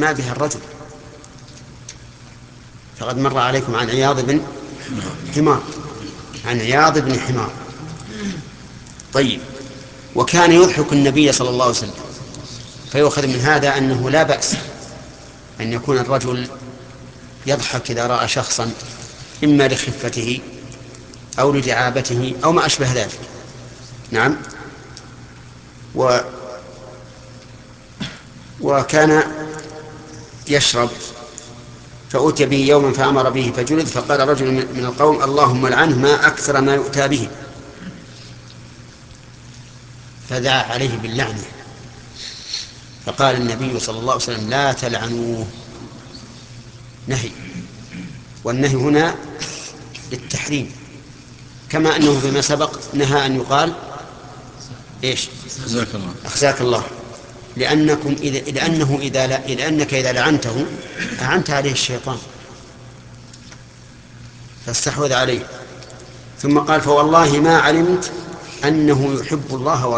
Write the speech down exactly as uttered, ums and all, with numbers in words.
ما بها الرجل. فقد مر عليكم عن عياض بن حمار، عن عياض بن حمار. طيب، وكان يضحك النبي صلى الله عليه وسلم. فيؤخذ من هذا أنه لا بأس أن يكون الرجل يضحك إذا رأى شخصا، إما لخفته أو لدعابته أو ما أشبه ذلك. نعم. و وكان يشرب، فأتي به يوما فأمر به فجلد، فقال رجل من القوم: اللهم لعنه، ما أكثر ما يؤتى به. فدعا عليه باللعنة. فقال النبي صلى الله عليه وسلم: لا تلعنوه. نهي، والنهي هنا للتحريم، كما أنه فيما سبق نهى أن يقال إيش؟ أخزاك الله. أخزاك الله، لأنكم إذا لأنه إذا لا لأنك إذا لعنته أعنت عليه الشيطان فاستحوذ عليه. ثم قال: فوالله ما علمت أنه يحب الله ورسوله.